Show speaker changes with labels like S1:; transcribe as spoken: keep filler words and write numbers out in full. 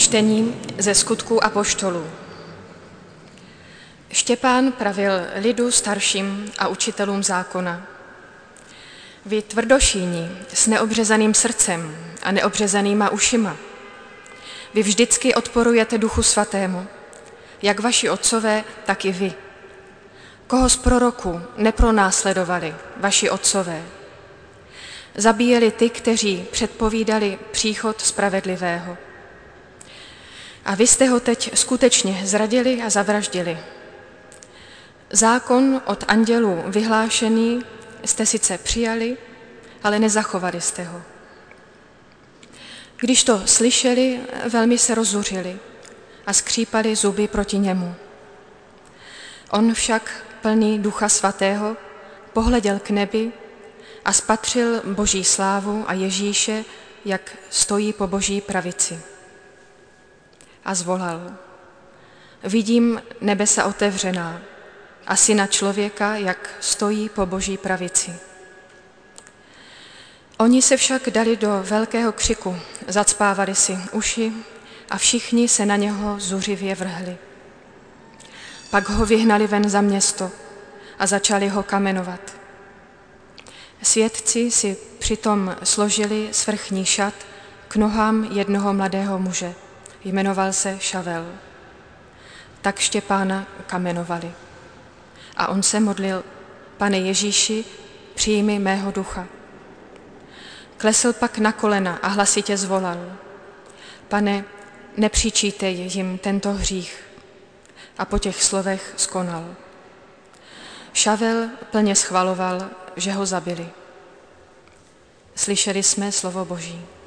S1: Čtení ze Skutků apoštolů. Štěpán pravil lidu starším a učitelům zákona: Vy tvrdošíní s neobřezaným srdcem a neobřezanýma ušima, vy vždycky odporujete Duchu Svatému, jak vaši otcové, tak i vy. Koho z proroků nepronásledovali vaši otcové? Zabíjeli ty, kteří předpovídali příchod spravedlivého. A vy jste ho teď skutečně zradili a zavraždili. Zákon od andělů vyhlášený jste sice přijali, ale nezachovali jste ho. Když to slyšeli, velmi se rozzuřili a skřípali zuby proti němu. On však, plný Ducha Svatého, pohleděl k nebi a spatřil Boží slávu a Ježíše, jak stojí po Boží pravici. A zvolal: Vidím nebesa otevřená a Syna člověka, jak stojí po Boží pravici. Oni se však dali do velkého křiku, zacpávali si uši a všichni se na něho zuřivě vrhli. Pak ho vyhnali ven za město a začali ho kamenovat. Svědci si přitom složili svrchní šat k nohám jednoho mladého muže. Jmenoval se Šavel. Tak Štěpána kamenovali. A on se modlil: Pane Ježíši, přijmi mého ducha. Klesl pak na kolena a hlasitě zvolal: Pane, nepřičítej jim tento hřích. A po těch slovech skonal. Šavel plně schvaloval, že ho zabili. Slyšeli jsme slovo Boží.